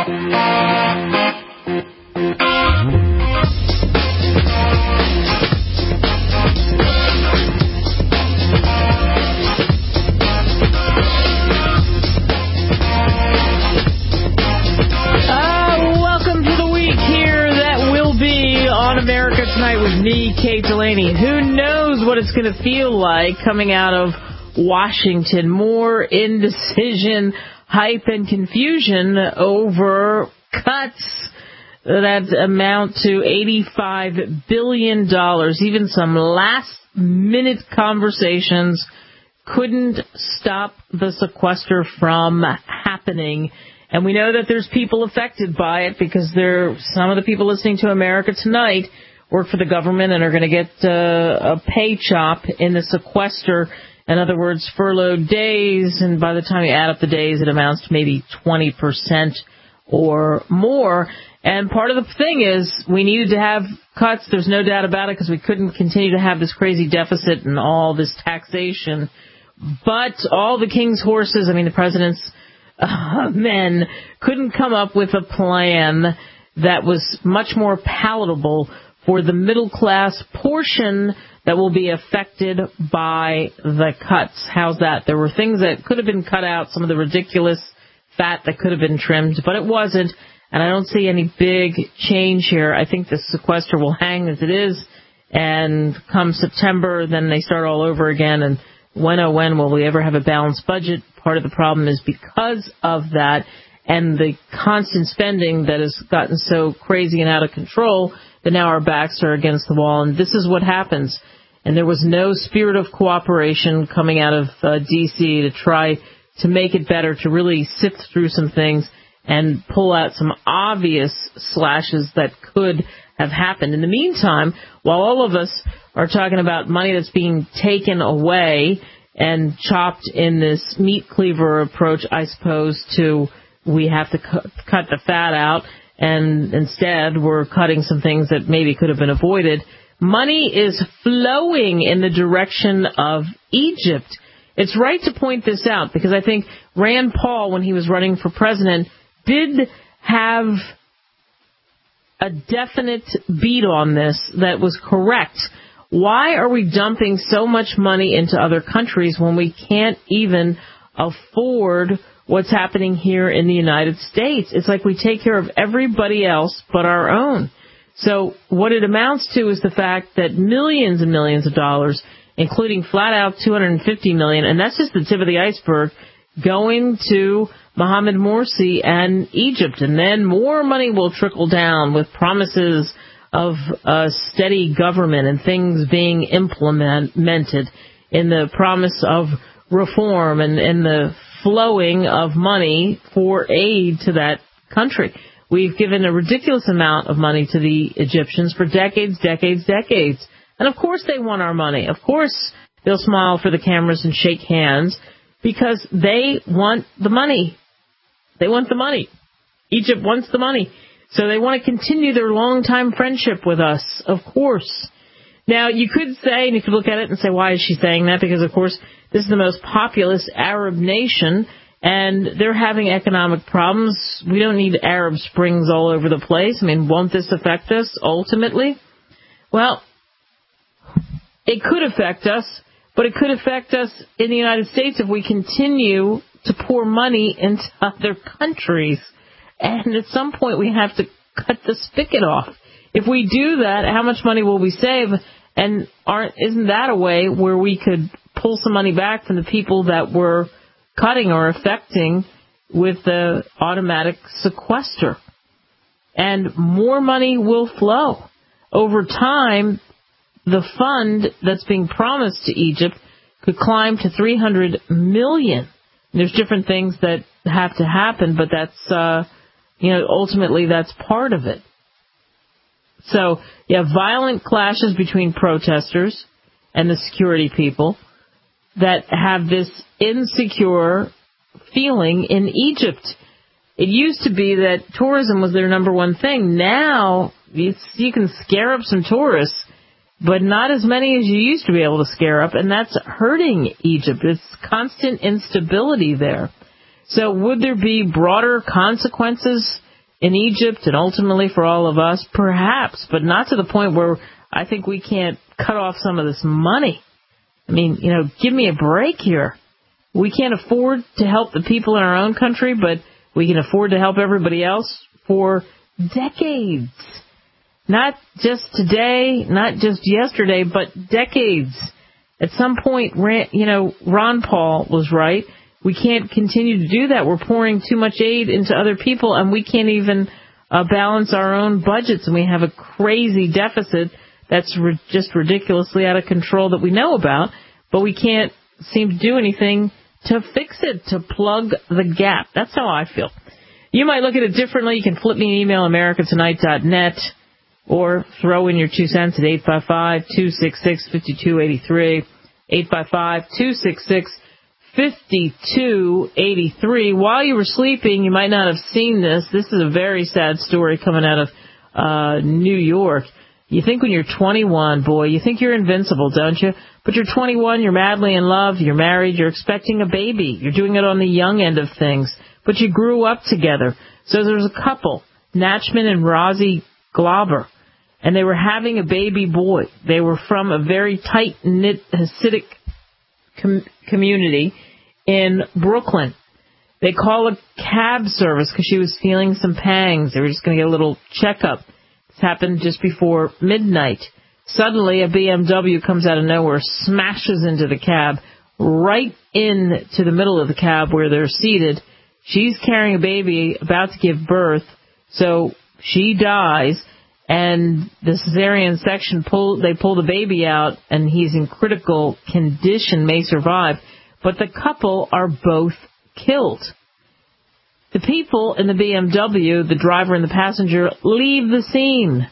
Kate Delaney. Who knows what it's going to feel like coming out of Washington? More indecision, hype, and confusion over cuts that amount to $85 billion. Even some last-minute conversations couldn't stop the sequester from happening. And we know that there's people affected by it because some of the people listening to America Tonight work for the government and are going to get a pay chop in the sequester. In other words, furloughed days, and by the time you add up the days, it amounts to maybe 20% or more. And part of the thing is we needed to have cuts. There's no doubt about it because we couldn't continue to have this crazy deficit and all this taxation. But all the king's horses, the president's men, couldn't come up with a plan that was much more palatable for the middle-class portion that will be affected by the cuts. How's that? There were things that could have been cut out, some of the ridiculous fat that could have been trimmed, but it wasn't, and I don't see any big change here. I think the sequester will hang as it is, and come September, then they start all over again, and when will we ever have a balanced budget? Part of the problem is because of that and the constant spending that has gotten so crazy and out of control that now our backs are against the wall, and this is what happens. And there was no spirit of cooperation coming out of D.C. to try to make it better, to really sift through some things and pull out some obvious slashes that could have happened. In the meantime, while all of us are talking about money that's being taken away and chopped in this meat cleaver approach, I suppose, to we have to cut the fat out, and instead we're cutting some things that maybe could have been avoided. Money is flowing in the direction of Egypt. It's right to point this out because I think Rand Paul, when he was running for president, did have a definite beat on this that was correct. Why are we dumping so much money into other countries when we can't even afford what's happening here in the United States? It's like we take care of everybody else but our own. So what it amounts to is the fact that millions and millions of dollars, including flat out $250 million, and that's just the tip of the iceberg, going to Mohamed Morsi and Egypt. And then more money will trickle down with promises of a steady government and things being implemented in the promise of reform and the flowing of money for aid to that country. We've given a ridiculous amount of money to the Egyptians for decades. And of course they want our money. Of course they'll smile for the cameras and shake hands because they want the money. They want the money. Egypt wants the money. So they want to continue their long-time friendship with us, of course. Now, you could say, and you could look at it and say, why is she saying that? Because, of course, this is the most populous Arab nation, and they're having economic problems. We don't need Arab Springs all over the place. Won't this affect us ultimately? Well, it could affect us, but it could affect us in the United States if we continue to pour money into other countries. And at some point, we have to cut the spigot off. If we do that, how much money will we save? And isn't that a way where we could pull some money back from the people that we're cutting or affecting with the automatic sequester? And more money will flow. Over time, the fund that's being promised to Egypt could climb to $300 million. There's different things that have to happen, but that's, ultimately that's part of it. So you have violent clashes between protesters and the security people that have this insecure feeling in Egypt. It used to be that tourism was their number one thing. Now you can scare up some tourists, but not as many as you used to be able to scare up, and that's hurting Egypt. It's constant instability there. So would there be broader consequences in Egypt and ultimately for all of us? Perhaps, but not to the point where I think we can't cut off some of this money. I mean, give me a break here. We can't afford to help the people in our own country, but we can afford to help everybody else for decades. Not just today, not just yesterday, but decades. At some point, Ron Paul was right. We can't continue to do that. We're pouring too much aid into other people, and we can't even balance our own budgets, and we have a crazy deficit that's just ridiculously out of control that we know about, but we can't seem to do anything to fix it, to plug the gap. That's how I feel. You might look at it differently. You can flip me an email, americatonight.net, or throw in your 2 cents at 855-266-5283, 855-266-5283. While you were sleeping, you might not have seen this. This is a very sad story coming out of New York. You think when you're 21, boy, you think you're invincible, don't you? But you're 21, you're madly in love, you're married, you're expecting a baby. You're doing it on the young end of things. But you grew up together. So there's a couple, Natchman and Rosie Glauber, and they were having a baby boy. They were from a very tight-knit Hasidic community in Brooklyn. They call a cab service because she was feeling some pangs. They were just going to get a little checkup. This happened just before midnight. Suddenly, a BMW comes out of nowhere, smashes into the cab, right into the middle of the cab where they're seated. She's carrying a baby, about to give birth, so she dies, and the cesarean section they pull the baby out, and he's in critical condition, may survive, but the couple are both killed. The people in the BMW, the driver and the passenger, leave the scene.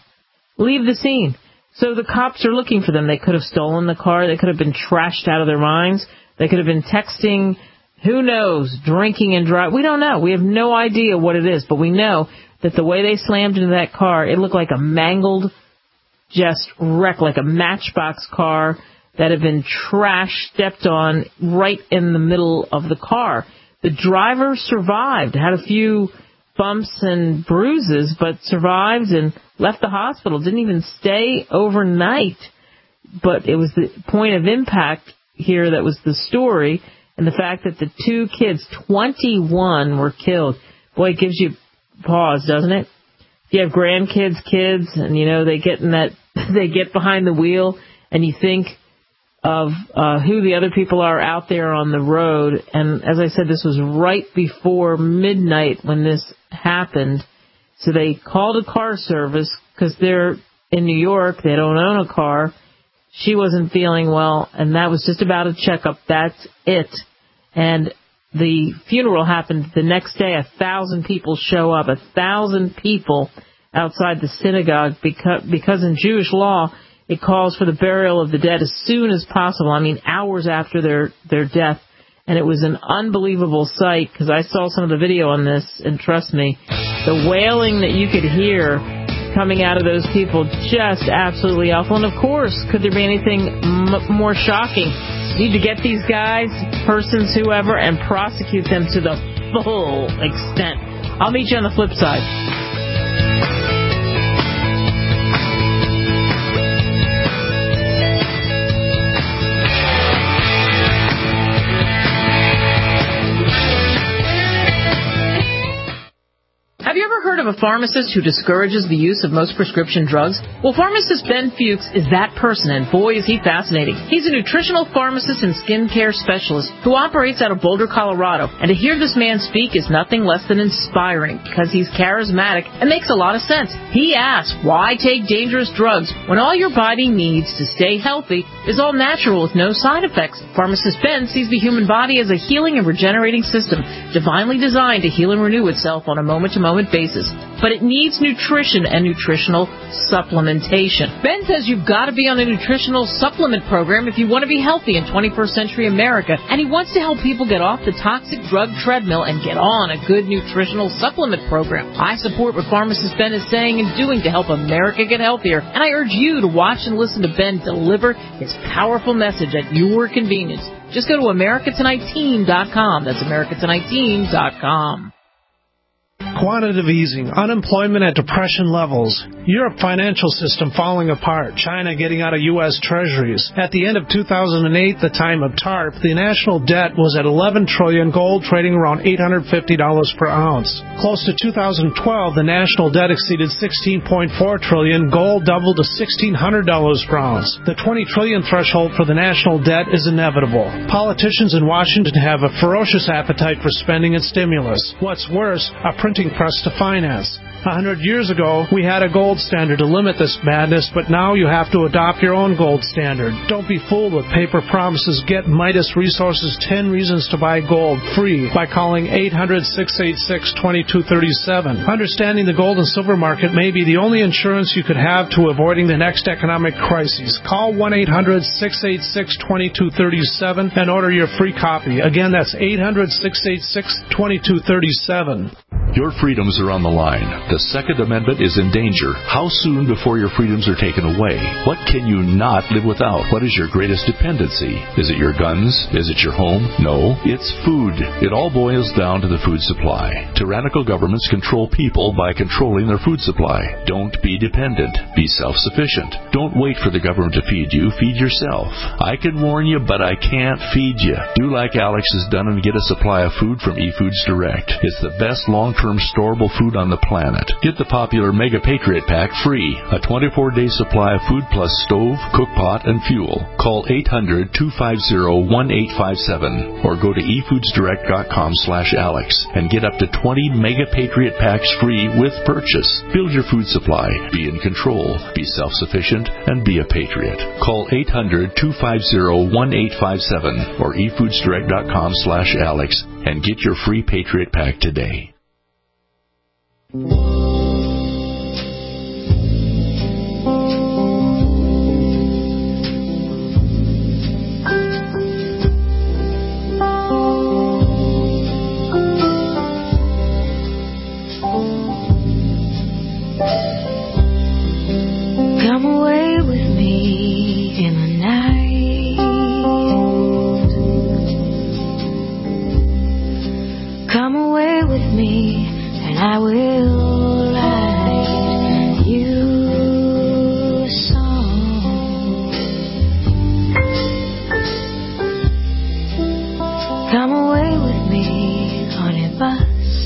So the cops are looking for them. They could have stolen the car. They could have been trashed out of their minds. They could have been texting, who knows, drinking and driving. We don't know. We have no idea what it is, but we know that the way they slammed into that car, it looked like a mangled, just wreck, like a matchbox car that had been stepped on right in the middle of the car. The driver survived, had a few bumps and bruises, but survived and left the hospital. Didn't even stay overnight. But it was the point of impact here that was the story, and the fact that the two kids, 21, were killed. Boy, it gives you pause, doesn't it? If you have grandkids, kids, and they get they get behind the wheel, and you think of who the other people are out there on the road. And as I said, this was right before midnight when this happened. So they called a car service because they're in New York. They don't own a car. She wasn't feeling well, and that was just about a checkup. That's it. And the funeral happened the next day. 1,000 people show up, 1,000 people outside the synagogue because in Jewish law, it calls for the burial of the dead as soon as possible. I mean, hours after their death. And it was an unbelievable sight because I saw some of the video on this, and trust me, the wailing that you could hear coming out of those people, just absolutely awful. And of course, could there be anything more shocking? You need to get these guys, persons, whoever, and prosecute them to the full extent. I'll meet you on the flip side. Have you ever heard of a pharmacist who discourages the use of most prescription drugs? Well, pharmacist Ben Fuchs is that person, and boy, is he fascinating. He's a nutritional pharmacist and skincare specialist who operates out of Boulder, Colorado. And to hear this man speak is nothing less than inspiring because he's charismatic and makes a lot of sense. He asks, why take dangerous drugs when all your body needs to stay healthy is all natural with no side effects? Pharmacist Ben sees the human body as a healing and regenerating system, divinely designed to heal and renew itself on a moment-to-moment basis, but it needs nutrition and nutritional supplementation. Ben says you've got to be on a nutritional supplement program if you want to be healthy in 21st century America, and he wants to help people get off the toxic drug treadmill and get on a good nutritional supplement program. I support what pharmacist Ben is saying and doing to help America get healthier, and I urge you to watch and listen to Ben deliver his powerful message at your convenience. Just go to AmericaTonightTeam.com. That's AmericaTonightTeam.com. quantitative easing, unemployment at depression levels, Europe financial system falling apart, China getting out of U.S. treasuries. At the end of 2008, the time of TARP, the national debt was at $11 trillion, gold trading around $850 per ounce. Close to 2012, the national debt exceeded $16.4 trillion, gold doubled to $1,600 per ounce. The $20 trillion threshold for the national debt is inevitable. Politicians in Washington have a ferocious appetite for spending and stimulus. What's worse, a printing press to finance. 100 years ago, we had a gold standard to limit this madness, but now you have to adopt your own gold standard. Don't be fooled with paper promises. Get Midas Resources 10 Reasons to Buy Gold free by calling 800-686-2237. Understanding the gold and silver market may be the only insurance you could have to avoiding the next economic crisis. Call 1-800-686-2237 and order your free copy. Again, that's 800-686-2237. Your freedoms are on the line. The Second Amendment is in danger. How soon before your freedoms are taken away? What can you not live without? What is your greatest dependency? Is it your guns? Is it your home? No, it's food. It all boils down to the food supply. Tyrannical governments control people by controlling their food supply. Don't be dependent. Be self-sufficient. Don't wait for the government to feed you. Feed yourself. I can warn you, but I can't feed you. Do like Alex has done and get a supply of food from eFoods Direct. It's the best long-term storable food on the planet. Get the popular Mega Patriot Pack free. A 24-day supply of food plus stove, cookpot, and fuel. Call 800-250-1857 or go to efoodsdirect.com/Alex and get up to 20 Mega Patriot Packs free with purchase. Build your food supply. Be in control. Be self-sufficient and be a patriot. Call 800-250-1857 or efoodsdirect.com/Alex and get your free Patriot Pack today. Come away with me in the night. Come away with me and I will write you a song. Come away with me on a bus.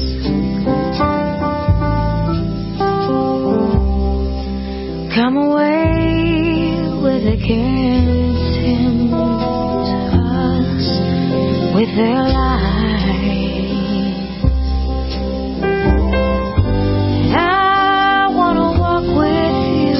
Come away where they can't tempt us with their lies. I wanna walk with you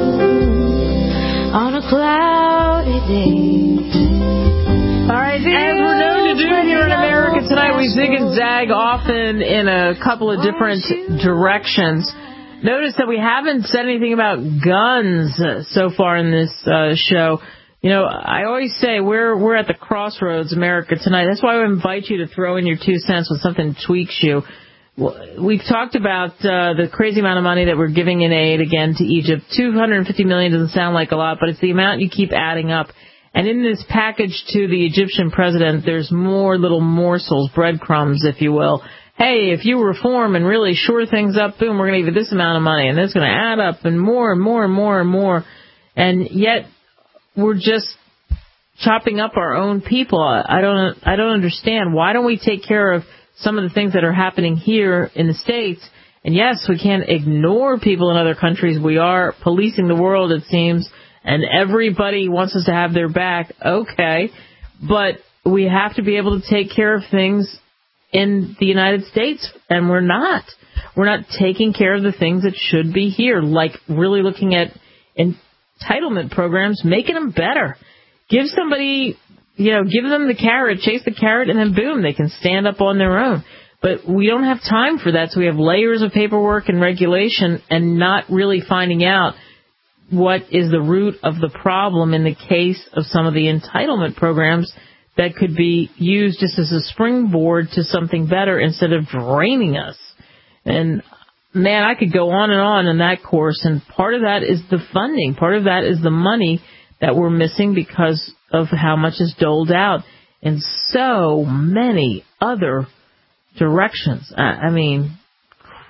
on a cloudy day. All right, as we're known to do here in America tonight, we zig and zag often in a couple of different directions. Notice that we haven't said anything about guns so far in this show. You know, I always say we're at the crossroads, America tonight. That's why I invite you to throw in your 2 cents when something tweaks you. We've talked about the crazy amount of money that we're giving in aid, again, to Egypt. $250 million doesn't sound like a lot, but it's the amount you keep adding up. And in this package to the Egyptian president, there's more little morsels, breadcrumbs, if you will. Hey, if you reform and really shore things up, boom, we're going to give you this amount of money, and it's going to add up and more and more and more and more. And yet we're just chopping up our own people. I don't understand. Why don't we take care of some of the things that are happening here in the States? And yes, we can't ignore people in other countries. We are policing the world, it seems, and everybody wants us to have their back. Okay, but we have to be able to take care of things in the United States, and we're not. We're not taking care of the things that should be here, like really looking at entitlement programs, making them better. Give somebody, give them the carrot, chase the carrot, and then boom, they can stand up on their own. But we don't have time for that, so we have layers of paperwork and regulation and not really finding out what is the root of the problem in the case of some of the entitlement programs that could be used just as a springboard to something better instead of draining us. And, man, I could go on and on in that course, and part of that is the funding. Part of that is the money that we're missing because of how much is doled out in so many other directions. I mean,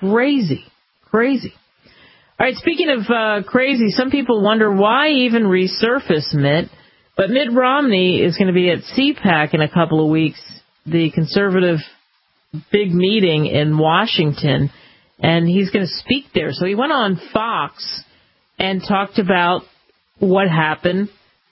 crazy. Crazy. All right, speaking of crazy, some people wonder why even resurface Mitt. But Mitt Romney is going to be at CPAC in a couple of weeks, the conservative big meeting in Washington, and he's going to speak there. So he went on Fox and talked about what happened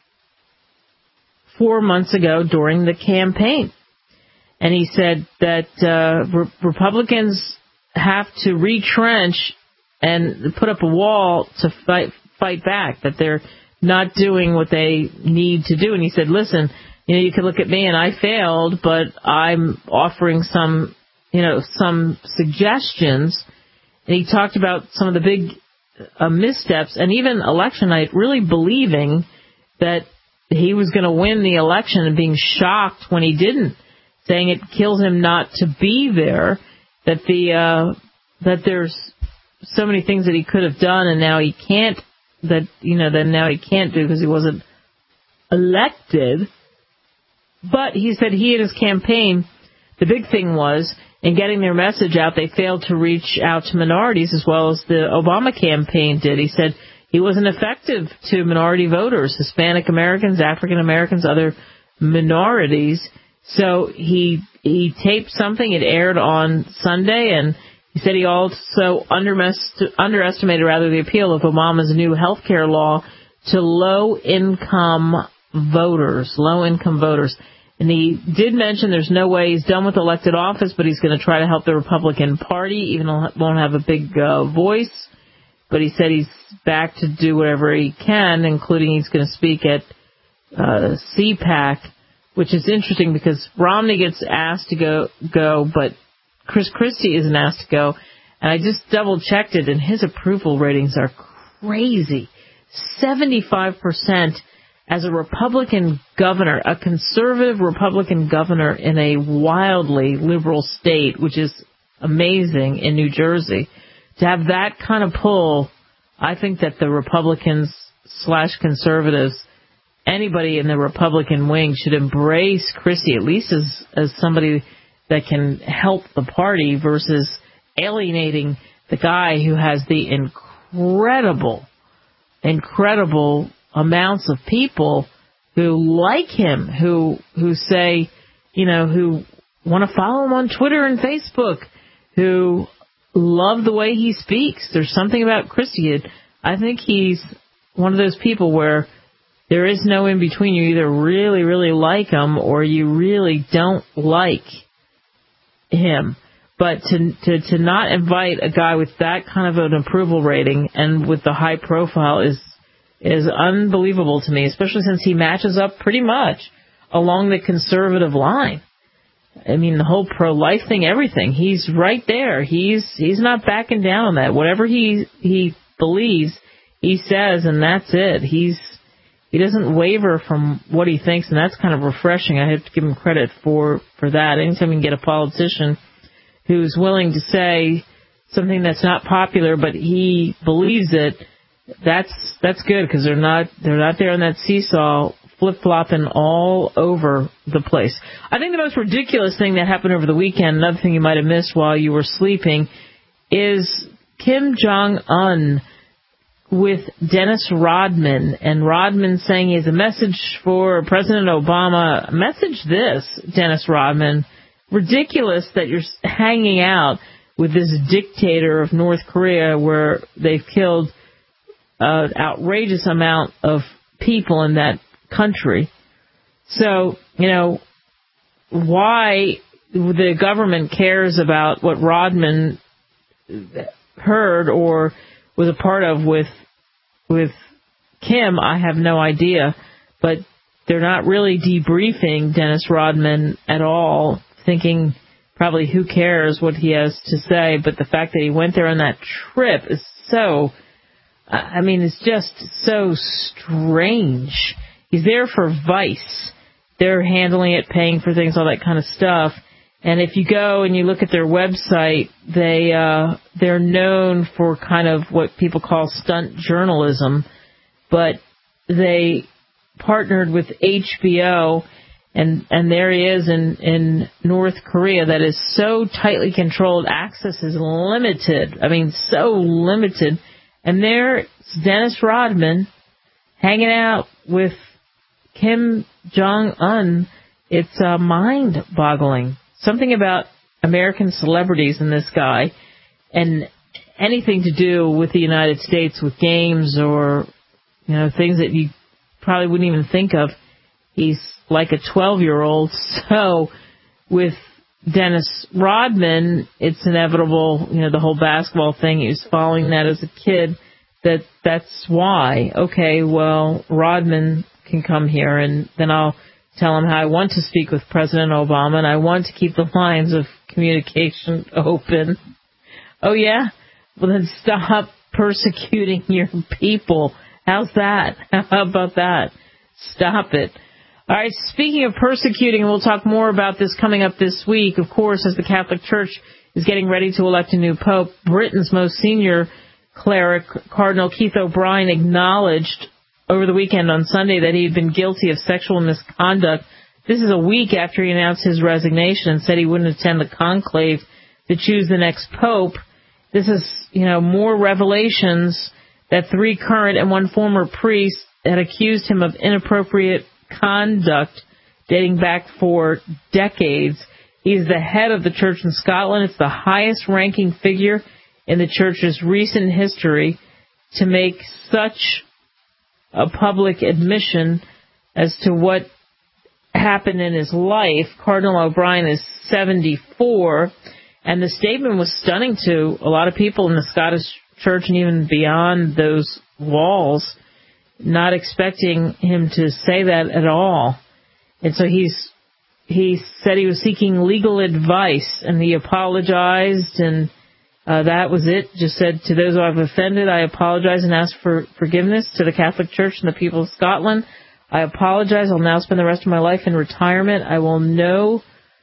4 months ago during the campaign. And he said that Republicans have to retrench and put up a wall to fight back, that they're not doing what they need to do. And he said, listen, you can look at me and I failed, but I'm offering some suggestions. And he talked about some of the big missteps, and even election night, really believing that he was going to win the election and being shocked when he didn't, saying it kills him not to be there, that there's so many things that he could have done and now he can't, that now he can't do because he wasn't elected. But he said he and his campaign, the big thing was, in getting their message out, they failed to reach out to minorities as well as the Obama campaign did. He said he wasn't effective to minority voters, Hispanic Americans, African Americans, other minorities. So he taped something. It aired on Sunday, and he said he also underestimated the appeal of Obama's new health care law to low-income voters. And he did mention there's no way he's done with elected office, but he's going to try to help the Republican Party, even though he won't have a big voice. But he said he's back to do whatever he can, including he's going to speak at CPAC, which is interesting because Romney gets asked to go, but Chris Christie isn't asked to go. And I just double-checked it, and his approval ratings are crazy. 75% as a Republican governor, a conservative Republican governor in a wildly liberal state, which is amazing in New Jersey. To have that kind of pull, I think that the Republicans/conservatives, anybody in the Republican wing should embrace Christie, at least as somebody that can help the party versus alienating the guy who has the incredible amounts of people who like him, who say, who want to follow him on Twitter and Facebook, who love the way he speaks. There's something about Christie. I think he's one of those people where there is no in between. You either really, really like him or you really don't like him. But to not invite a guy with that kind of an approval rating and with the high profile is unbelievable to me, especially since he matches up pretty much along the conservative line. I mean, the whole pro-life thing, everything. He's right there. He's not backing down on that. Whatever he believes, he says, and that's it. He doesn't waver from what he thinks, and that's kind of refreshing. I have to give him credit for that. Anytime you can get a politician who's willing to say something that's not popular, but he believes it, that's good, because they're not there on that seesaw flip-flopping all over the place. I think the most ridiculous thing that happened over the weekend, another thing you might have missed while you were sleeping, is Kim Jong-un with Dennis Rodman, and Rodman saying he has a message for President Obama. Message this, Dennis Rodman. Ridiculous that you're hanging out with this dictator of North Korea where they've killed an outrageous amount of people in that country. So, why the government cares about what Rodman heard or was a part of with Kim, I have no idea. But they're not really debriefing Dennis Rodman at all, thinking probably who cares what he has to say. But the fact that he went there on that trip is so, it's just so strange. He's there for Vice. They're handling it, paying for things, all that kind of stuff. And if you go and you look at their website, they're known for kind of what people call stunt journalism. But they partnered with HBO, And there he is in North Korea that is so tightly controlled. Access is limited. I mean, so limited. And there's Dennis Rodman hanging out with Kim Jong-un. It's mind-boggling. Something about American celebrities and this guy and anything to do with the United States, with games or, things that you probably wouldn't even think of. He's like a 12-year-old. So with Dennis Rodman, it's inevitable, the whole basketball thing. He was following that as a kid. That's why. Okay, well, Rodman can come here, and then I'll tell him how I want to speak with President Obama, and I want to keep the lines of communication open. Oh, yeah? Well, then stop persecuting your people. How's that? How about that? Stop it. All right, speaking of persecuting, and we'll talk more about this coming up this week, of course, as the Catholic Church is getting ready to elect a new pope, Britain's most senior cleric, Cardinal Keith O'Brien, acknowledged over the weekend on Sunday that he had been guilty of sexual misconduct. This is a week after he announced his resignation and said he wouldn't attend the conclave to choose the next pope. This is, more revelations that 3 current and 1 former priest had accused him of inappropriate conduct dating back for decades. He's the head of the church in Scotland. It's the highest ranking figure in the church's recent history to make such a public admission as to what happened in his life. Cardinal O'Brien is 74, and the statement was stunning to a lot of people in the Scottish church and even beyond those walls, not expecting him to say that at all. And so he said he was seeking legal advice, and he apologized, and that was it. Just said, to those who I've offended, I apologize and ask for forgiveness. To the Catholic Church and the people of Scotland, I apologize. I'll now spend the rest of my life in retirement. I will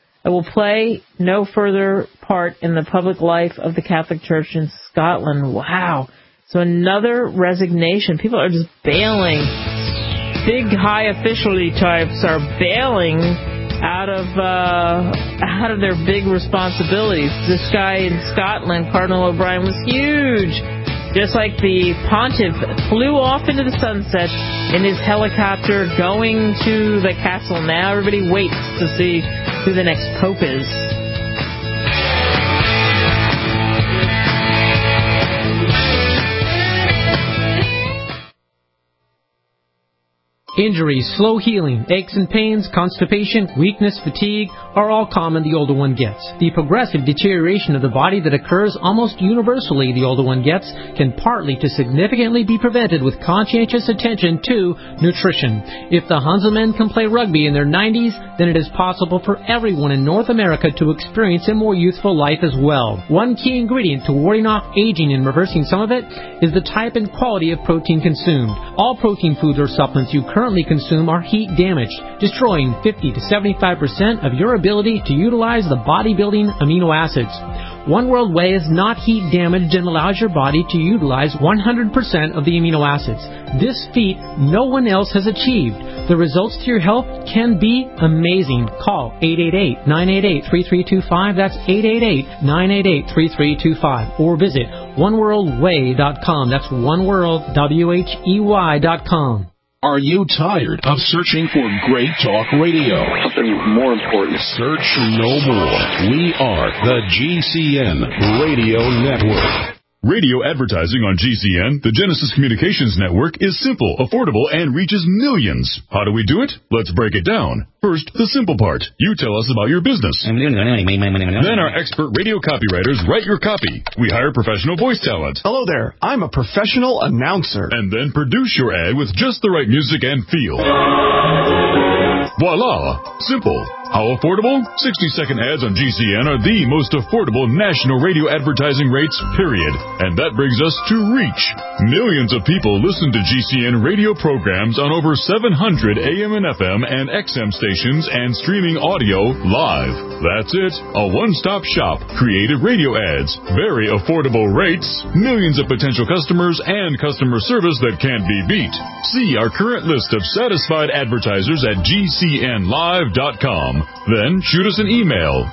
play no further part in the public life of the Catholic Church in Scotland. Wow. So another resignation. People are just bailing. Big high officiality types are bailing out of their big responsibilities. This guy in Scotland, Cardinal O'Brien, was huge. Just like the pontiff flew off into the sunset in his helicopter going to the castle. Now everybody waits to see who the next pope is. Injuries, slow healing, aches and pains, constipation, weakness, fatigue are all common the older one gets. The progressive deterioration of the body that occurs almost universally the older one gets can partly to significantly be prevented with conscientious attention to nutrition. If the Hanselmen can play rugby in their 90s, then it is possible for everyone in North America to experience a more youthful life as well. One key ingredient to warding off aging and reversing some of it is the type and quality of protein consumed. All protein foods or supplements you currently consume are heat damaged, destroying 50 to 75% of your ability to utilize the bodybuilding amino acids. One World Whey is not heat damaged and allows your body to utilize 100% of the amino acids. This feat no one else has achieved. The results to your health can be amazing. Call 888-988-3325. That's 888-988-3325. Or visit oneworldwhey.com. That's oneworld.com. Are you tired of searching for great talk radio? Something more important. Search no more. We are the GCN Radio Network. Radio advertising on GCN, the Genesis Communications Network, is simple, affordable, and reaches millions. How do we do it? Let's break it down. First, the simple part. You tell us about your business. Then our expert radio copywriters write your copy. We hire professional voice talent. Hello there. I'm a professional announcer. And then produce your ad with just the right music and feel. Voila! Simple. How affordable? 60-second ads on GCN are the most affordable national radio advertising rates, period. And that brings us to reach. Millions of people listen to GCN radio programs on over 700 AM and FM and XM stations and streaming audio live. That's it. A one-stop shop. Creative radio ads. Very affordable rates. Millions of potential customers and customer service that can't be beat. See our current list of satisfied advertisers at GCNlive.com. Then shoot us an email,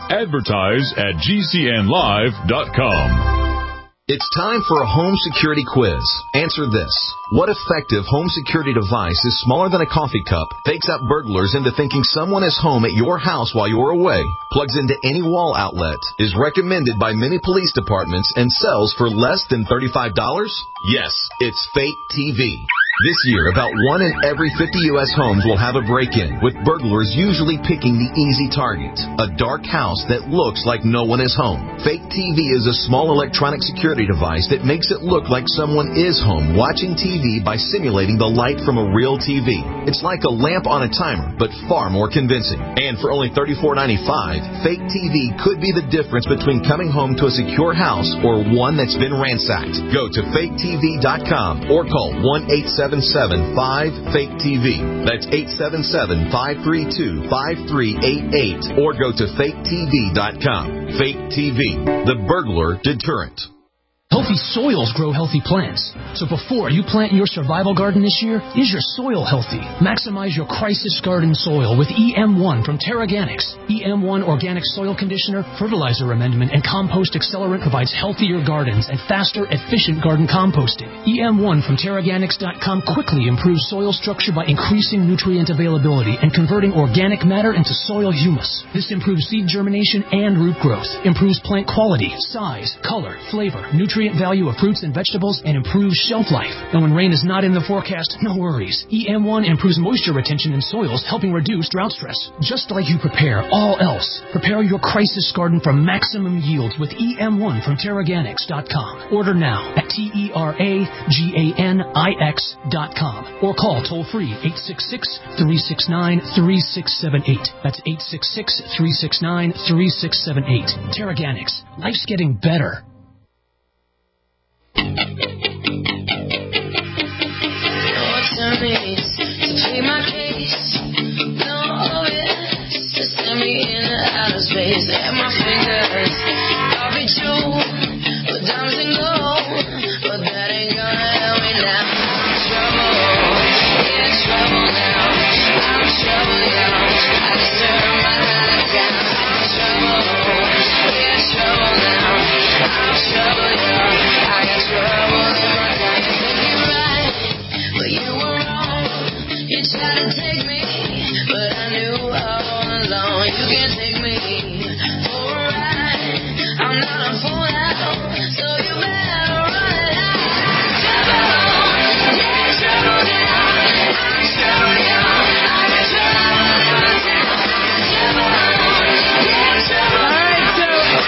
advertise@gcnlive.com. It's time for a home security quiz. Answer this. What effective home security device is smaller than a coffee cup, fakes out burglars into thinking someone is home at your house while you're away, plugs into any wall outlet, is recommended by many police departments, and sells for less than $35? Yes, it's Fake TV. This year, about 1 in every 50 U.S. homes will have a break-in, with burglars usually picking the easy target, a dark house that looks like no one is home. Fake TV is a small electronic security device that makes it look like someone is home watching TV by simulating the light from a real TV. It's like a lamp on a timer, but far more convincing. And for only $34.95, Fake TV could be the difference between coming home to a secure house or one that's been ransacked. Go to faketv.com or call 1-877-5-FAKE-TV. That's 877-532-5388 or go to faketv.com. Fake TV, the burglar deterrent. Healthy soils grow healthy plants. So before you plant your survival garden this year, is your soil healthy? Maximize your crisis garden soil with EM1 from Terraganics. EM1 Organic Soil Conditioner, Fertilizer Amendment, and Compost Accelerant provides healthier gardens and faster, efficient garden composting. EM1 from Terraganics.com quickly improves soil structure by increasing nutrient availability and converting organic matter into soil humus. This improves seed germination and root growth, improves plant quality, size, color, flavor, nutrient value of fruits and vegetables, and improves shelf life. And when rain is not in the forecast, no worries. EM1 improves moisture retention in soils, helping reduce drought stress. Just like you prepare all else, prepare your crisis garden for maximum yields with EM1 from Terraganics.com. Order now at TERAGANIX.com or call toll-free 866-369-3678. That's 866-369-3678. Terraganics. Life's getting better. Your attorneys to plead my case. No OS to send me into outer space. At my fingers, I'll be true with diamonds and gold, but that ain't gonna help me now. I'm trouble, in trouble now. I'm trouble, y'all. I just turned my life down. I'm trouble, in trouble now. I'm trouble, y'all. I got troubles in my life. You think you're right, but you were wrong. You tried to take me, but I knew all along you can't take me for a ride. I'm not a fool now, so you better run it out. Trouble, yeah, trouble now. I'm trouble, y'all. I got trouble in my town. Trouble, yeah, trouble. All right, so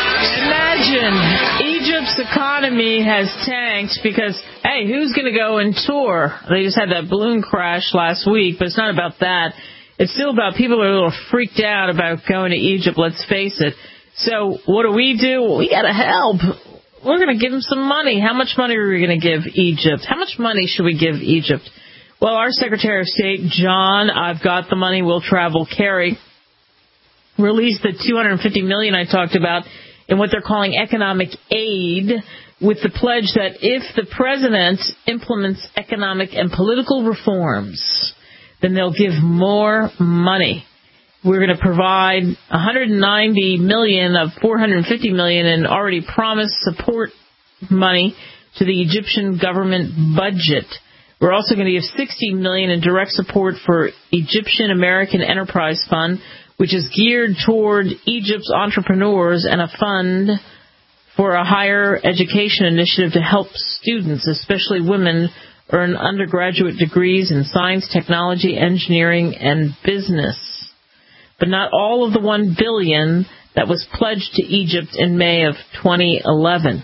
imagine Egypt's economy has tanked because, hey, who's going to go and tour? They just had that balloon crash last week, but it's not about that. It's still about people are a little freaked out about going to Egypt, let's face it. So what do? Well, we got to help. We're going to give them some money. How much money are we going to give Egypt? How much money should we give Egypt? Well, our Secretary of State, John, I've got the money, we'll travel, Kerry, released the $250 million I talked about in what they're calling economic aid, with the pledge that if the president implements economic and political reforms, then they'll give more money. We're going to provide $190 million of $450 million in already promised support money to the Egyptian government budget. We're also going to give $60 million in direct support for Egyptian American Enterprise Fund, which is geared toward Egypt's entrepreneurs, and a fund for a higher education initiative to help students, especially women, earn undergraduate degrees in science, technology, engineering, and business. But not all of the $1 billion that was pledged to Egypt in May of 2011.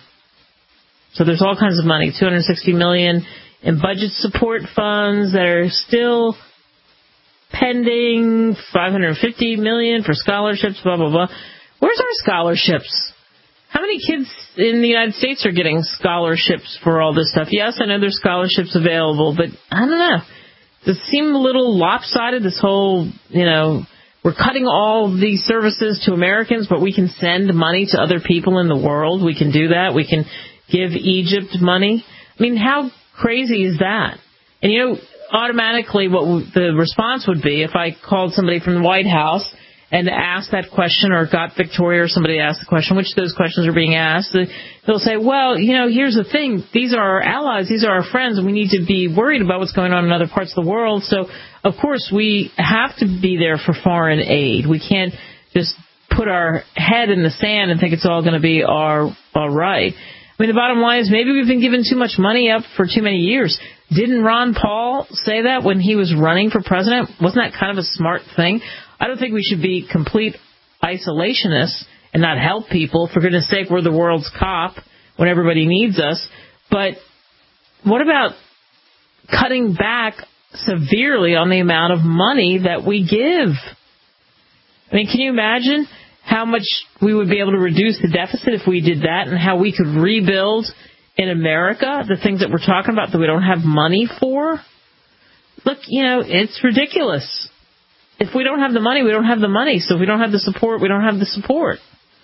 So there's all kinds of money, $260 million in budget support funds that are still pending, $550 million for scholarships, blah, blah, blah. Where's our scholarships? How many kids in the United States are getting scholarships for all this stuff? Yes, I know there's scholarships available, but I don't know. Does it seem a little lopsided, this whole, we're cutting all these services to Americans, but we can send money to other people in the world. We can do that. We can give Egypt money. I mean, how crazy is that? And, automatically what the response would be if I called somebody from the White House and asked that question, or got Victoria or somebody to ask the question, which of those questions are being asked, they'll say, well, here's the thing. These are our allies. These are our friends, and we need to be worried about what's going on in other parts of the world. So, of course, we have to be there for foreign aid. We can't just put our head in the sand and think it's all going to be all right. I mean, the bottom line is maybe we've been giving too much money up for too many years. Didn't Ron Paul say that when he was running for president? Wasn't that kind of a smart thing? I don't think we should be complete isolationists and not help people. For goodness sake, we're the world's cop when everybody needs us. But what about cutting back severely on the amount of money that we give? I mean, can you imagine how much we would be able to reduce the deficit if we did that, and how we could rebuild in America the things that we're talking about that we don't have money for? Look, it's ridiculous. If we don't have the money, we don't have the money. So if we don't have the support, we don't have the support.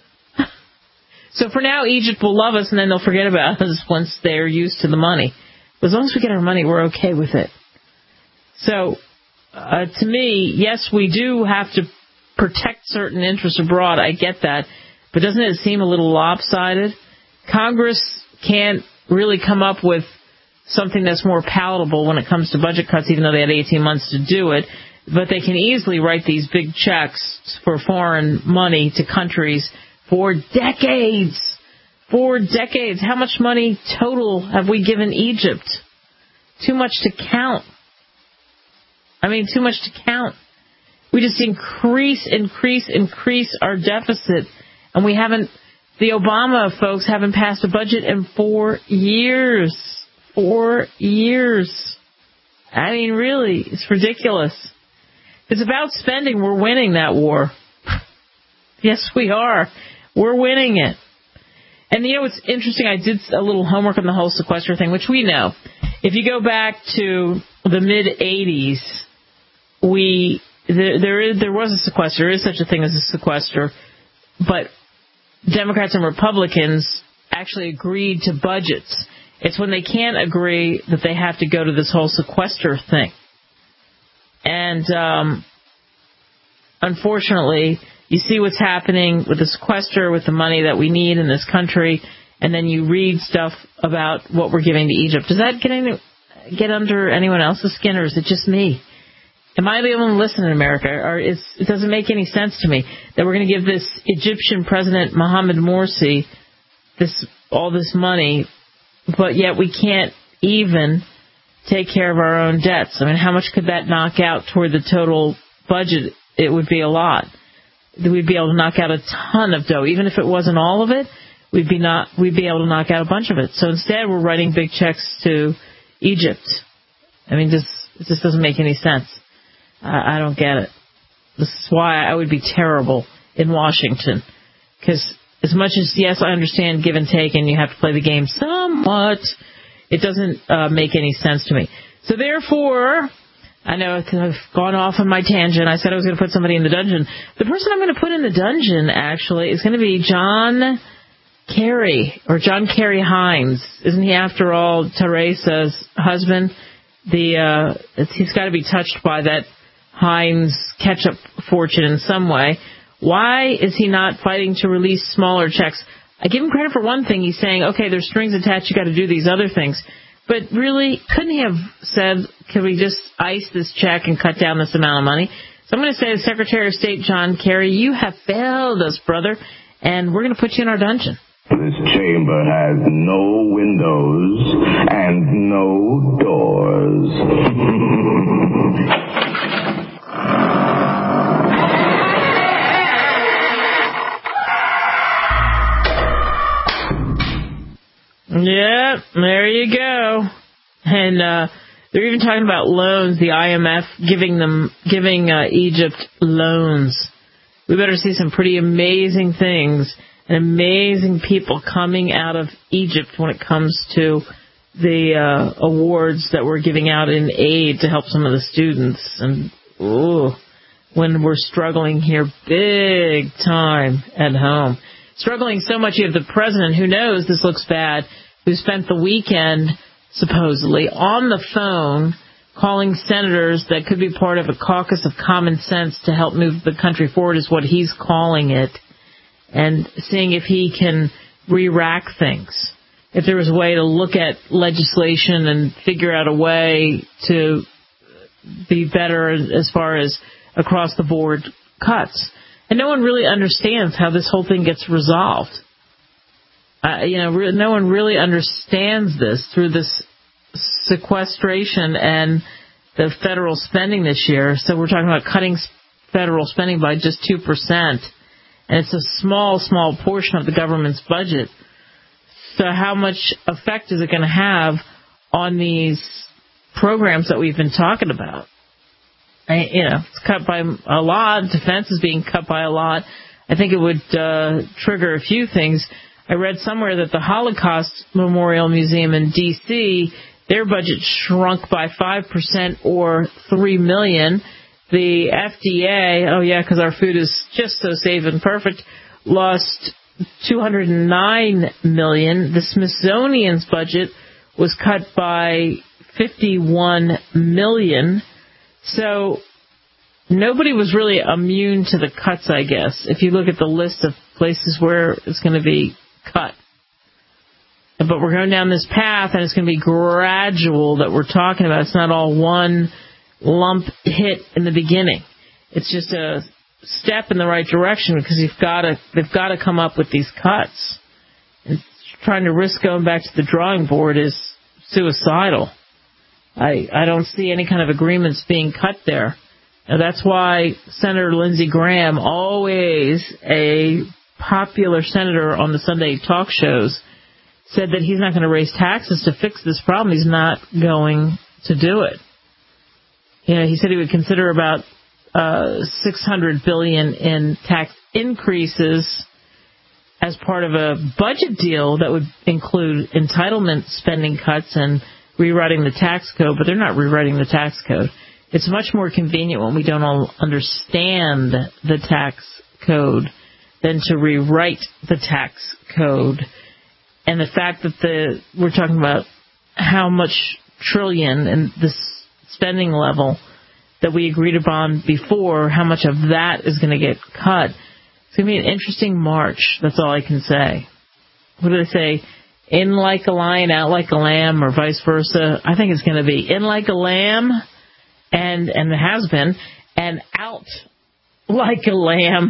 So for now, Egypt will love us, and then they'll forget about us once they're used to the money. But as long as we get our money, we're okay with it. So to me, yes, we do have to protect certain interests abroad. I get that. But doesn't it seem a little lopsided? Congress can't really come up with something that's more palatable when it comes to budget cuts, even though they had 18 months to do it. But they can easily write these big checks for foreign money to countries for decades. For decades. How much money total have we given Egypt? Too much to count. I mean, too much to count. We just increase our deficit. And we haven't, the Obama folks haven't passed a budget in 4 years. 4 years. I mean, really, it's ridiculous. If it's about spending, we're winning that war. Yes, we are. We're winning it. And it's interesting, I did a little homework on the whole sequester thing, which we know. If you go back to the mid-'80s, there was a sequester. There is such a thing as a sequester. But Democrats and Republicans actually agreed to budgets. It's when they can't agree that they have to go to this whole sequester thing. And unfortunately, you see what's happening with the sequester, with the money that we need in this country, and then you read stuff about what we're giving to Egypt. Does that get under anyone else's skin, or is it just me? Am I the only one listening in America? Or it doesn't make any sense to me that we're going to give this Egyptian President Mohamed Morsi all this money, but yet we can't even take care of our own debts. I mean, how much could that knock out toward the total budget? It would be a lot. We'd be able to knock out a ton of dough. Even if it wasn't all of it, we'd be able to knock out a bunch of it. So instead, we're writing big checks to Egypt. I mean, it just doesn't make any sense. I don't get it. This is why I would be terrible in Washington. Because as much as, yes, I understand give and take, and you have to play the game somewhat, it doesn't make any sense to me. So therefore, I know I've gone off on my tangent. I said I was going to put somebody in the dungeon. The person I'm going to put in the dungeon, actually, is going to be John Kerry, or John Kerry Hines. Isn't he, after all, Teresa's husband? He's got to be touched by that Heinz ketchup fortune in some way. Why is he not fighting to release smaller checks? I give him credit for one thing. He's saying, okay, there's strings attached, you got to do these other things. But really, couldn't he have said, can we just ice this check and cut down this amount of money? So I'm going to say to Secretary of State John Kerry, you have failed us, brother, and we're going to put you in our dungeon. This chamber has no windows and no doors. Yeah, there you go. And They're even talking about loans, the IMF giving Egypt loans. We better see some pretty amazing things and amazing people coming out of Egypt when it comes to the awards that we're giving out in aid to help some of the students. And when we're struggling here big time at home. Struggling so much you have the president, who knows this looks bad, who spent the weekend supposedly on the phone calling senators that could be part of a caucus of common sense to help move the country forward, is what he's calling it, and seeing if he can re-rack things. If there was a way to look at legislation and figure out a way to be better as far as across-the-board cuts. And no one really understands how this whole thing gets resolved. No one really understands this through this sequestration and the federal spending this year. So we're talking about cutting federal spending by just 2%. And it's a small portion of the government's budget. So how much effect is it going to have on these programs that we've been talking about? It's cut by a lot. Defense is being cut by a lot. I think it would trigger a few things. I read somewhere that the Holocaust Memorial Museum in D.C., their budget shrunk by 5% or $3 million. The FDA, because our food is just so safe and perfect, lost $209 million. The Smithsonian's budget was cut by $51 million. So nobody was really immune to the cuts, I guess, if you look at the list of places where it's going to be cut. But we're going down this path, and it's going to be gradual that we're talking about. It's not all one lump hit in the beginning. It's just a step in the right direction, because they've got to come up with these cuts. And trying to risk going back to the drawing board is suicidal. I don't see any kind of agreements being cut there. Now, that's why Senator Lindsey Graham, always a popular senator on the Sunday talk shows, said that he's not going to raise taxes to fix this problem. He's not going to do it. He said he would consider about $600 billion in tax increases as part of a budget deal that would include entitlement spending cuts and rewriting the tax code, but they're not rewriting the tax code. It's much more convenient when we don't all understand the tax code than to rewrite the tax code. And the fact that we're talking about how much trillion and this spending level that we agreed upon before, how much of that is going to get cut. It's going to be an interesting March. That's all I can say. What do they say? In like a lion, out like a lamb, or vice versa. I think it's going to be in like a lamb, and it has been, and out like a lamb.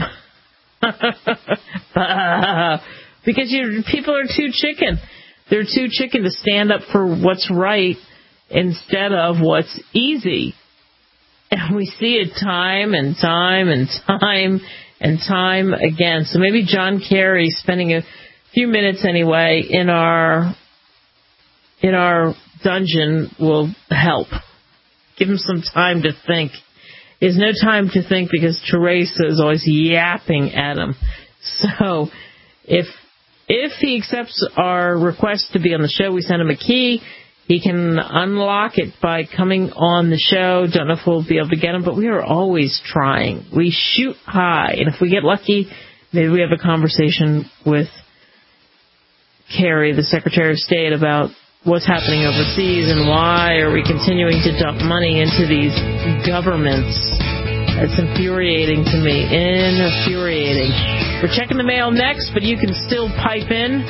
Because people are too chicken. They're too chicken to stand up for what's right instead of what's easy. And we see it time and time and time and time again. So maybe John Kerry spending a few minutes anyway in our dungeon will help. Give him some time to think. There's no time to think because Teresa is always yapping at him. So if he accepts our request to be on the show, we send him a key. He can unlock it by coming on the show. Don't know if we'll be able to get him, but we are always trying. We shoot high, and if we get lucky, maybe we have a conversation with Kerry, the Secretary of State, about what's happening overseas and why are we continuing to dump money into these governments. It's infuriating to me. Infuriating. We're checking the mail next, but you can still pipe in.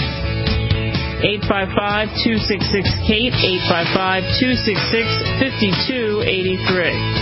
855-266-KATE, 855-266-5283.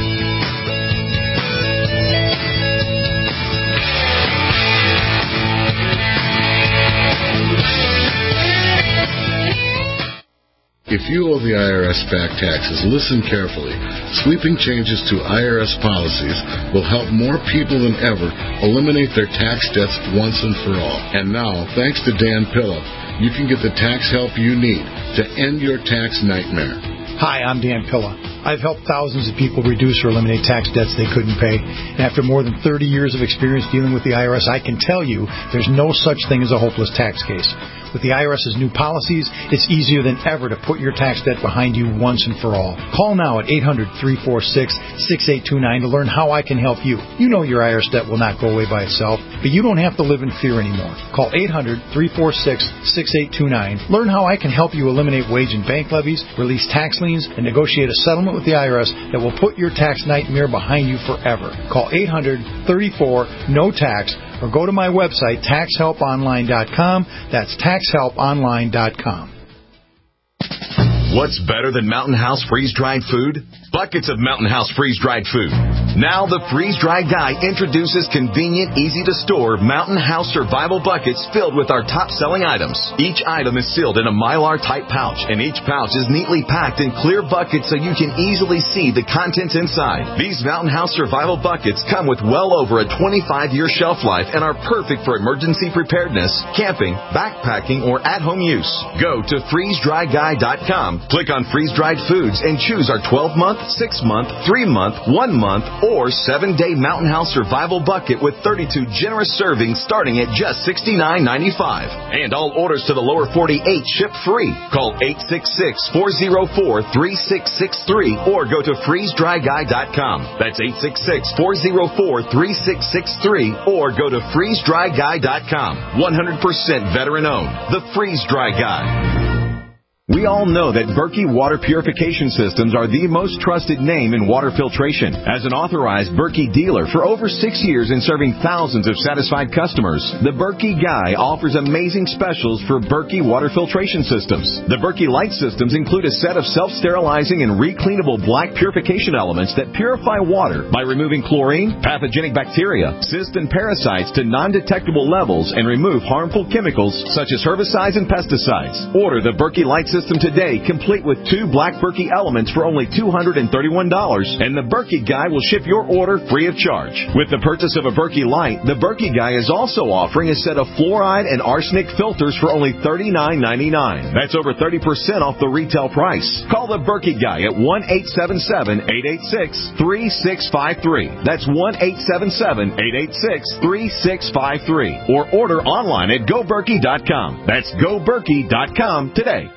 If you owe the IRS back taxes, listen carefully. Sweeping changes to IRS policies will help more people than ever eliminate their tax debts once and for all. And now, thanks to Dan Pilla, you can get the tax help you need to end your tax nightmare. Hi, I'm Dan Pilla. I've helped thousands of people reduce or eliminate tax debts they couldn't pay. And after more than 30 years of experience dealing with the IRS, I can tell you there's no such thing as a hopeless tax case. With the IRS's new policies, it's easier than ever to put your tax debt behind you once and for all. Call now at 800-346-6829 to learn how I can help you. You know your IRS debt will not go away by itself, but you don't have to live in fear anymore. Call 800-346-6829. Learn how I can help you eliminate wage and bank levies, release tax liens, and negotiate a settlement with the IRS that will put your tax nightmare behind you forever. Call 800-34-NO-TAX or go to my website, taxhelponline.com. That's taxhelponline.com. What's better than Mountain House freeze-dried food? Buckets of Mountain House freeze-dried food. Now the freeze-dried guy introduces convenient, easy-to-store Mountain House survival buckets filled with our top-selling items. Each item is sealed in a Mylar-type pouch, and each pouch is neatly packed in clear buckets so you can easily see the contents inside. These Mountain House survival buckets come with well over a 25-year shelf life and are perfect for emergency preparedness, camping, backpacking, or at-home use. Go to freezedryguy.com, click on freeze-dried foods, and choose our 12-month, 6-month, 3-month, 1-month, or 7-day Mountain House survival bucket with 32 generous servings starting at just $69.95. And all orders to the lower 48 ship free. Call 866-404-3663 or go to freezedryguy.com. That's 866-404-3663 or go to freezedryguy.com. 100% veteran owned. The Freeze Dry Guy. We all know that Berkey Water Purification Systems are the most trusted name in water filtration. As an authorized Berkey dealer for over 6 years and serving thousands of satisfied customers, the Berkey Guy offers amazing specials for Berkey Water Filtration Systems. The Berkey Light Systems include a set of self-sterilizing and recleanable black purification elements that purify water by removing chlorine, pathogenic bacteria, cysts, and parasites to non-detectable levels and remove harmful chemicals such as herbicides and pesticides. Order the Berkey Light System today, complete with 2 black Berkey elements for only $231, and the Berkey Guy will ship your order free of charge. With the purchase of a Berkey Light, the Berkey Guy is also offering a set of fluoride and arsenic filters for only $39.99. That's over 30% off the retail price. Call the Berkey Guy at 1-877-886-3653. That's 1-877-886-3653. Or order online at GoBerkey.com. That's GoBerkey.com today.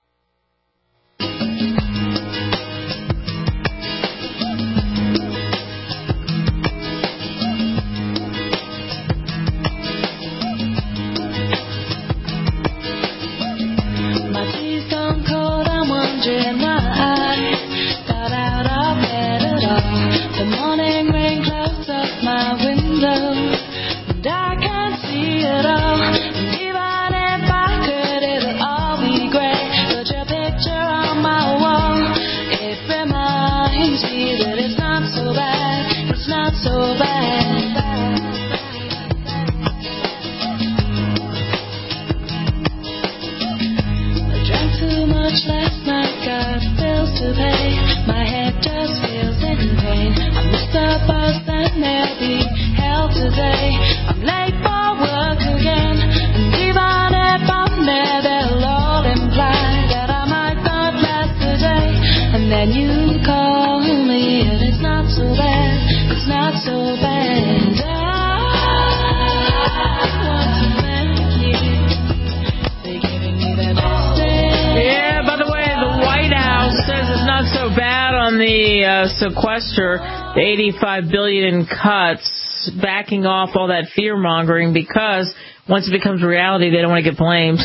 Sequester, the $85 billion in cuts, backing off all that fear-mongering because once it becomes reality, they don't want to get blamed.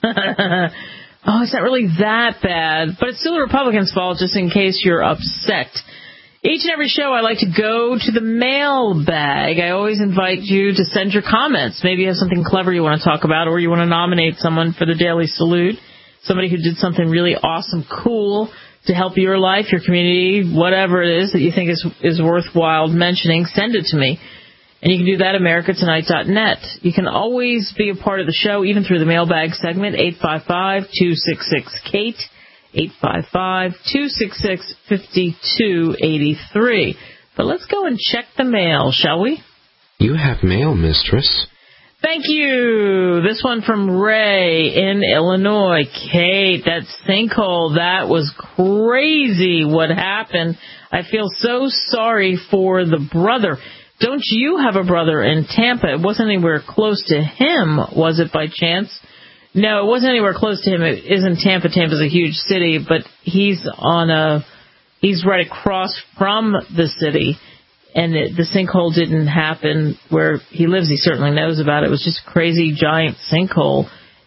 Oh, it's not really that bad, but it's still the Republicans' fault, just in case you're upset. Each and every show, I like to go to the mailbag. I always invite you to send your comments. Maybe you have something clever you want to talk about, or you want to nominate someone for the Daily Salute, somebody who did something really awesome, cool, to help your life, your community, whatever it is that you think is worthwhile mentioning. Send it to me. And you can do that at americatonight.net. You can always be a part of the show, even through the mailbag segment, 855-266-KATE, 855-266-5283. But let's go and check the mail, shall we? You have mail, mistress. Thank you. This one from Ray in Illinois. Kate, that sinkhole, that was crazy what happened. I feel so sorry for the brother. Don't you have a brother in Tampa? It wasn't anywhere close to him, was it, by chance? No, it wasn't anywhere close to him. It isn't Tampa. Tampa's a huge city, but he's right across from the city. And the sinkhole didn't happen where he lives. He certainly knows about it. It was just a crazy, giant sinkhole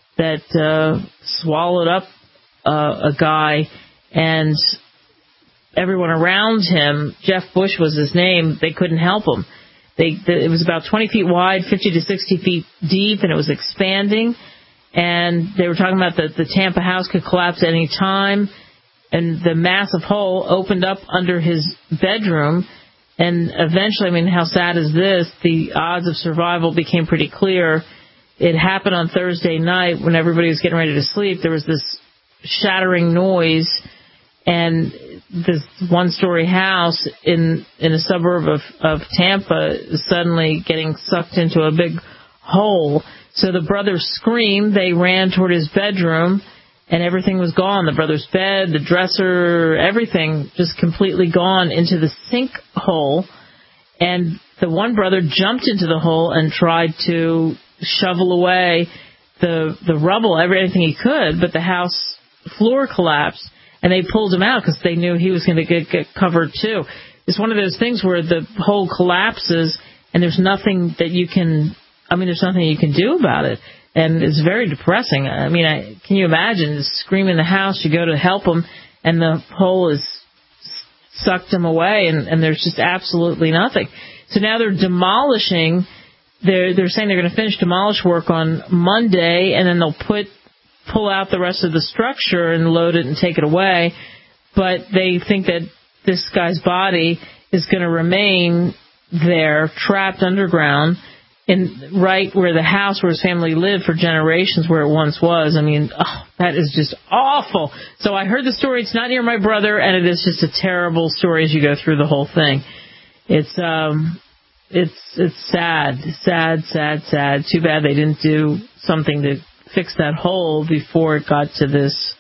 that swallowed up a guy, and everyone around him, Jeff Bush was his name, they couldn't help him. It was about 20 feet wide, 50 to 60 feet deep, and it was expanding. And they were talking about that the Tampa house could collapse at any time. And the massive hole opened up under his bedroom. And eventually, I mean, how sad is this? The odds of survival became pretty clear. It happened on Thursday night when everybody was getting ready to sleep. There was this shattering noise, and this one-story house in a suburb of Tampa is suddenly getting sucked into a big hole. So the brothers screamed. They ran toward his bedroom, and everything was gone. The brother's bed, the dresser, everything just completely gone into the sinkhole. And the one brother jumped into the hole and tried to shovel away the rubble, everything he could, but the house floor collapsed, and they pulled him out because they knew he was going to get covered too. It's one of those things where the hole collapses, and there's nothing that you can, there's nothing you can do about it. And it's very depressing. I mean, can you imagine screaming in the house, you go to help him, and the hole is sucked him away, and there's just absolutely nothing. So now they're demolishing. They're saying they're going to finish demolish work on Monday, and then they'll pull out the rest of the structure and load it and take it away. But they think that this guy's body is going to remain there, trapped underground, right where the house where his family lived for generations, where it once was. I mean, that is just awful. So I heard the story. It's not near my brother, and it is just a terrible story as you go through the whole thing. It's sad. Too bad they didn't do something to fix that hole before it got to this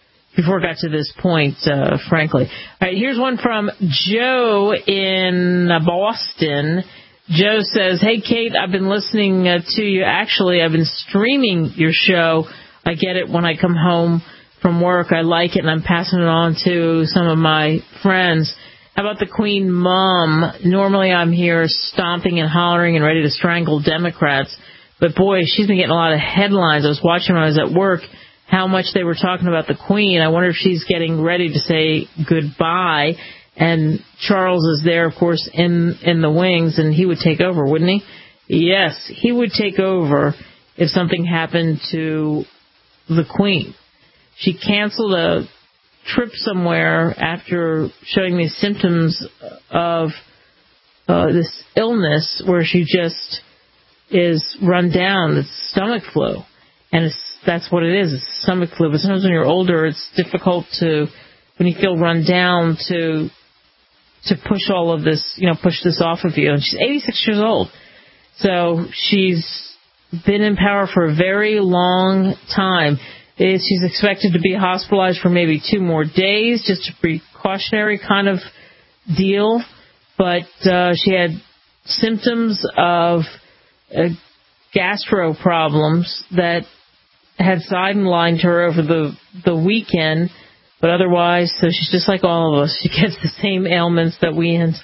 point, frankly. All right, here's one from Joe in Boston. Joe says, "Hey, Kate, I've been listening to you. Actually, I've been streaming your show. I get it when I come home from work. I like it, and I'm passing it on to some of my friends. How about the Queen Mom? Normally I'm here stomping and hollering and ready to strangle Democrats. But, boy, she's been getting a lot of headlines. I was watching when I was at work how much they were talking about the Queen. I wonder if she's getting ready to say goodbye. And Charles is there, of course, in the wings, and he would take over, wouldn't he? Yes, he would take over if something happened to the Queen. She canceled a trip somewhere after showing me symptoms of this illness where she just is run down. It's stomach flu, and that's what it is. It's stomach flu. But sometimes when you're older, it's difficult when you feel run down, to push all of this, push this off of you. And she's 86 years old. So she's been in power for a very long time. She's expected to be hospitalized for maybe 2 more days, just a precautionary kind of deal. But she had symptoms of gastro problems that had sidelined her over the weekend. But otherwise, so she's just like all of us. She gets the same ailments that we end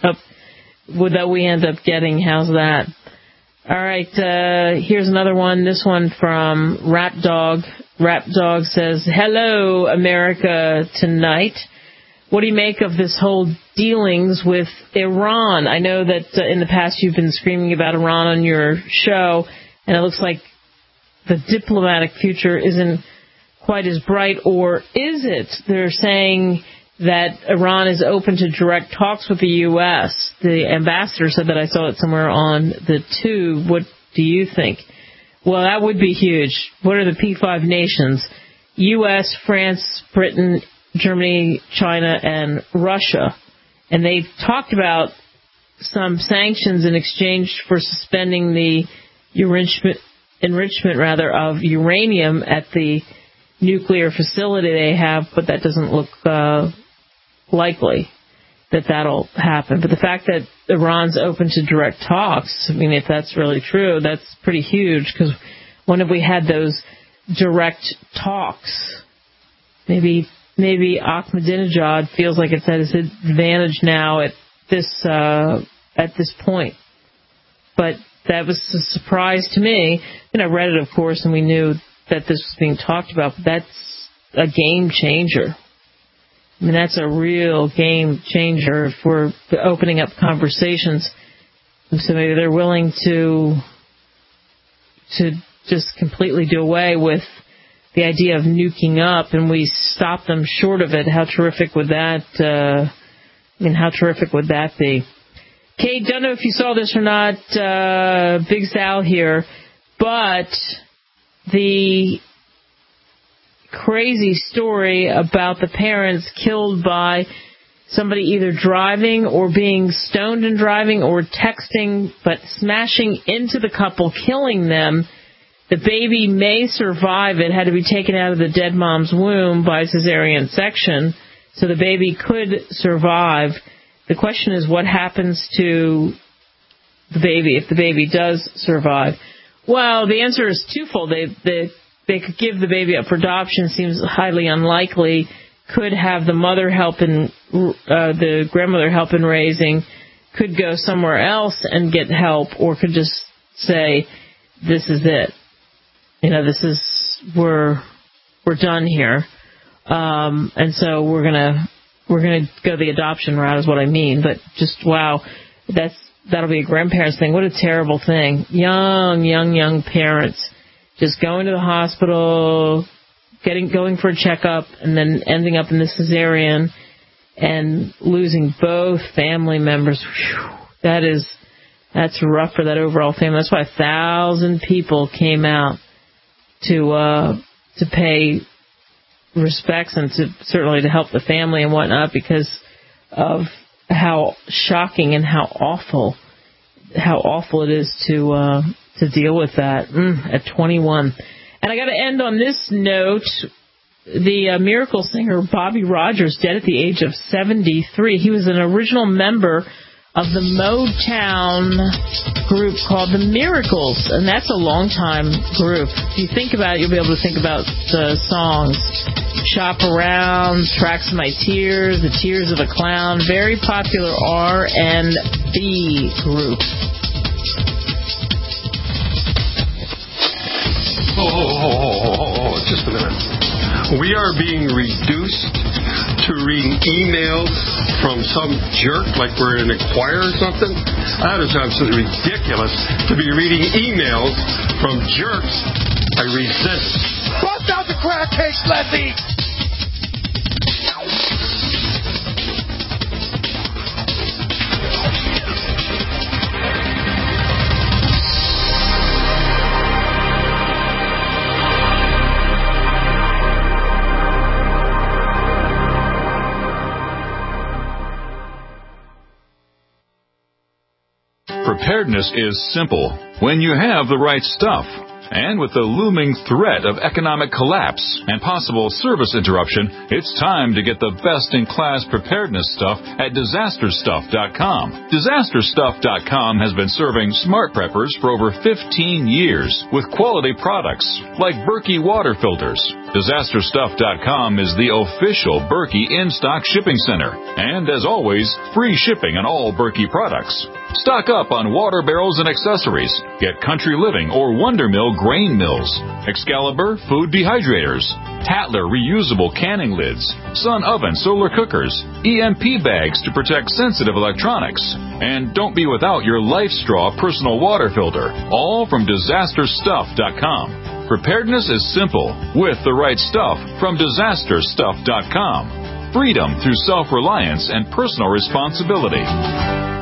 up getting. How's that? All right, here's another one. This one from Rap Dog. Rap Dog says, "Hello, America tonight. What do you make of this whole dealings with Iran? I know that in the past you've been screaming about Iran on your show, and it looks like the diplomatic future isn't quite as bright, or is it? They're saying that Iran is open to direct talks with the U.S. The ambassador said that. I saw it somewhere on the tube. What do you think?" Well, that would be huge. What are the P5 nations? U.S., France, Britain, Germany, China, and Russia. And they've talked about some sanctions in exchange for suspending the enrichment of uranium at the nuclear facility they have, but that doesn't look likely that that'll happen. But the fact that Iran's open to direct talks, I mean, if that's really true, that's pretty huge, because when have we had those direct talks? Maybe Ahmadinejad feels like it's at his advantage now at this point. But that was a surprise to me. And I read it, of course, and we knew that this was being talked about. But that's a game changer. I mean, that's a real game changer if we're opening up conversations. So maybe they're willing to just completely do away with the idea of nuking up, and we stop them short of it. How terrific would that? How terrific would that be? Kate, don't know if you saw this or not. Big Sal here, but the crazy story about the parents killed by somebody either driving or being stoned and driving or texting, but smashing into the couple, killing them. The baby may survive. It had to be taken out of the dead mom's womb by cesarean section, so the baby could survive. The question is, what happens to the baby if the baby does survive? Well, the answer is twofold. They could give the baby up for adoption. Seems highly unlikely. Could have the mother help in the grandmother help in raising. Could go somewhere else and get help, or could just say, "This is it. This is we're done here." And so we're gonna go the adoption route, is what I mean. But just wow, that'll be a grandparents thing. What a terrible thing. Young parents just going to the hospital, going for a checkup, and then ending up in the cesarean and losing both family members. Whew, that's rough for that overall family. That's why 1,000 people came out to pay respects and certainly to help the family and whatnot, because of how shocking and how awful it is to deal with that at 21. And I got to end on this note. The miracle singer Bobby Rogers, dead at the age of 73. He was an original member of the Motown group called the Miracles, and that's a long-time group. If you think about it, you'll be able to think about the songs. Shop Around, Tracks of My Tears, The Tears of a Clown. Very popular R&B group. Oh, just a minute. We are being reduced to reading emails from some jerk like we're in a choir or something. That is absolutely ridiculous to be reading emails from jerks. I resent it. Bust out the crack case, let's eat! Preparedness is simple when you have the right stuff. And with the looming threat of economic collapse and possible service interruption, it's time to get the best-in-class preparedness stuff at DisasterStuff.com. DisasterStuff.com has been serving smart preppers for over 15 years with quality products like Berkey water filters. DisasterStuff.com is the official Berkey in-stock shipping center. And as always, free shipping on all Berkey products. Stock up on water barrels and accessories. Get Country Living or Wonder Mill grain mills, Excalibur food dehydrators, Tatler reusable canning lids, Sun oven solar cookers, EMP bags to protect sensitive electronics, and don't be without your LifeStraw personal water filter, all from DisasterStuff.com. Preparedness is simple with the right stuff from DisasterStuff.com. Freedom through self-reliance and personal responsibility.